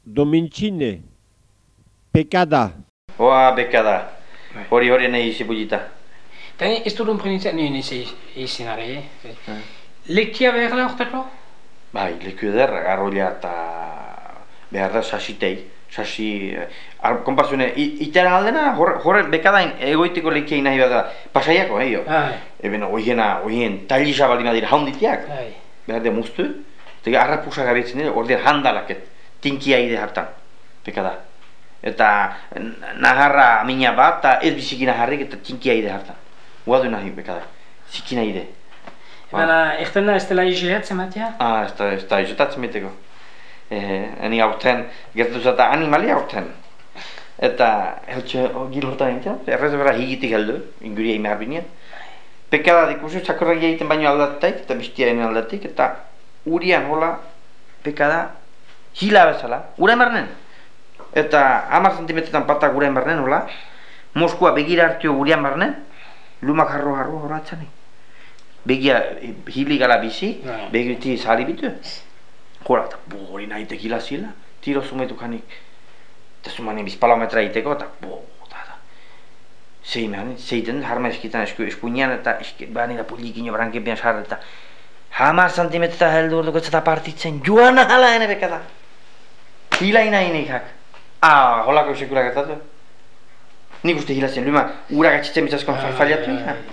Domincine, pecada. Oa, bekada. Hori nahi izi bulita. Eta ez dut unprenitzen, nien izin are, Lekia behar da orteko? Bai, leku ederra, garroila eta behar da sasitei. Sasi, kompazune, itara aldena, horre bekadain egoiteko lekiai nahi behar da. Pasaiako, jo. Eben, oien talisa baldin badira haunditiak. Behar da muztu. Eta harrapusa gabetzen dira, ordean handalaket. Tinkia ide hartan, bekada. Eta naharra mina bat, eta ez biziki naharrik eta tinkia ide hartan. Guadu nahi, bekada. Zikina ide. Baina, erten da ez dela iziatzen batia? Ez da izotatzen beteko. Eni aurten, gertu zata animalia aurten. Eta, heltxe, gil hortan egiten, errez bera higitik heldu, inguria imehar binean. Pekada dikusu, txakorrak egiten baino aldatik, eta biztia ene aldatik, eta urian hola, pekada, hila bezala, ura emarnen. Eta 10 centimetretan patak ura emarnen hola, Moskua begira hartio urian marnen, lumak harro horatzanik. Begia hili gala bizi, begiti sali bitu. Hola, eta hori nahi tekila zila, tiro zumetu kanik. Eta zumani bizpalometra egiteko, eta zeiten harma eskitan eskuinean, eta bani da pulikino brankepian sarra, eta 10 centimetreta heldu orduko eta partitzen, joan ahala ene bekada. Hila ina inikak. Holako sekula gertatu. Nik uste hilazen, luma ura gatxitzen bitzazkoan farfaliatu ina.